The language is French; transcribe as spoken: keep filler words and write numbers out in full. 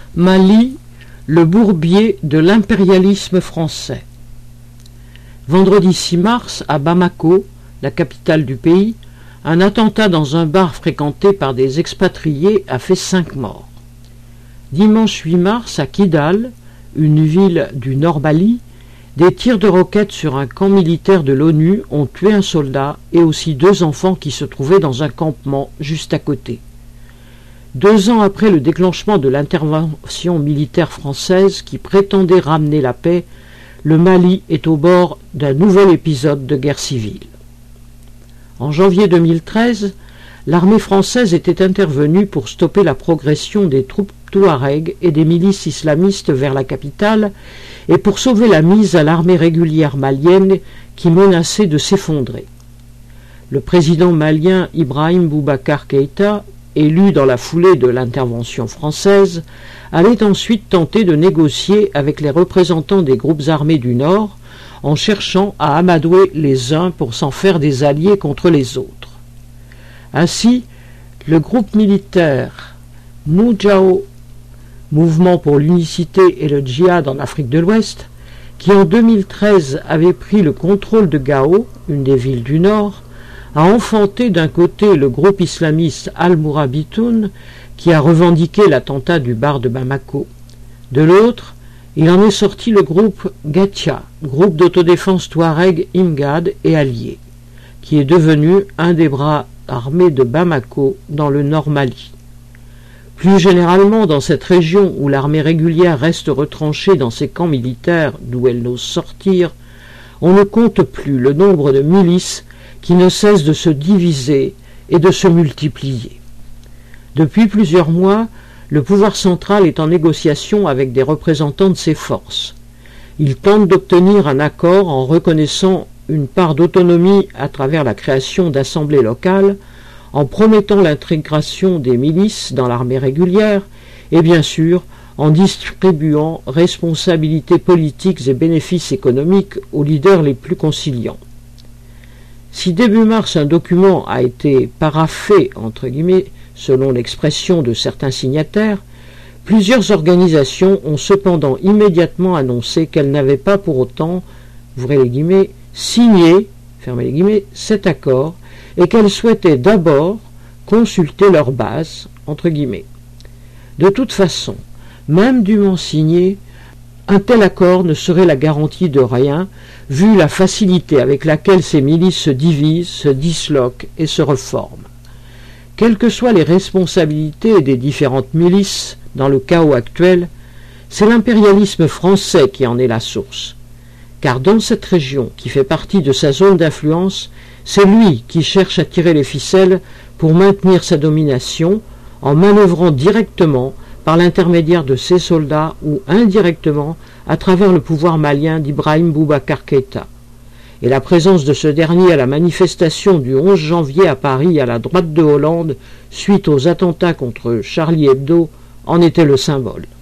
Mali, le bourbier de l'impérialisme français. Vendredi six mars, à Bamako, la capitale du pays, un attentat dans un bar fréquenté par des expatriés a fait cinq morts. Dimanche huit mars, à Kidal, une ville du Nord Mali, des tirs de roquettes sur un camp militaire de l'ONU ont tué un soldat et aussi deux enfants qui se trouvaient dans un campement juste à côté. Deux ans après le déclenchement de l'intervention militaire française qui prétendait ramener la paix, le Mali est au bord d'un nouvel épisode de guerre civile. En janvier deux mille treize, l'armée française était intervenue pour stopper la progression des troupes touaregs et des milices islamistes vers la capitale et pour sauver la mise à l'armée régulière malienne qui menaçait de s'effondrer. Le président malien Ibrahim Boubacar Keïta, élu dans la foulée de l'intervention française, allait ensuite tenter de négocier avec les représentants des groupes armés du Nord en cherchant à amadouer les uns pour s'en faire des alliés contre les autres. Ainsi, le groupe militaire Moujao, Mouvement pour l'unicité et le djihad en Afrique de l'Ouest, qui en deux mille treize avait pris le contrôle de Gao, une des villes du Nord, a enfanté d'un côté le groupe islamiste Al-Mourabitoun, qui a revendiqué l'attentat du bar de Bamako. De l'autre, il en est sorti le groupe Gatia, groupe d'autodéfense touareg Imgad et alliés, qui est devenu un des bras armés de Bamako dans le Nord Mali. Plus généralement, dans cette région où l'armée régulière reste retranchée dans ses camps militaires d'où elle n'ose sortir, on ne compte plus le nombre de milices qui ne cessent de se diviser et de se multiplier. Depuis plusieurs mois, le pouvoir central est en négociation avec des représentants de ces forces. Il tente d'obtenir un accord en reconnaissant une part d'autonomie à travers la création d'assemblées locales, en promettant l'intégration des milices dans l'armée régulière et bien sûr en distribuant responsabilités politiques et bénéfices économiques aux leaders les plus conciliants. Si début mars un document a été paraphé, entre guillemets, selon l'expression de certains signataires, plusieurs organisations ont cependant immédiatement annoncé qu'elles n'avaient pas pour autant, ouvrez les guillemets, signé, fermez les guillemets, cet accord et qu'elles souhaitaient d'abord consulter leur base, entre guillemets. De toute façon, même dûment signé, un tel accord ne serait la garantie de rien, vu la facilité avec laquelle ces milices se divisent, se disloquent et se reforment. Quelles que soient les responsabilités des différentes milices dans le chaos actuel, c'est l'impérialisme français qui en est la source. Car dans cette région, qui fait partie de sa zone d'influence, c'est lui qui cherche à tirer les ficelles pour maintenir sa domination en manœuvrant directement par l'intermédiaire de ses soldats ou indirectement à travers le pouvoir malien d'Ibrahim Boubacar Keïta. Et la présence de ce dernier à la manifestation du onze janvier à Paris à la droite de Hollande suite aux attentats contre Charlie Hebdo en était le symbole.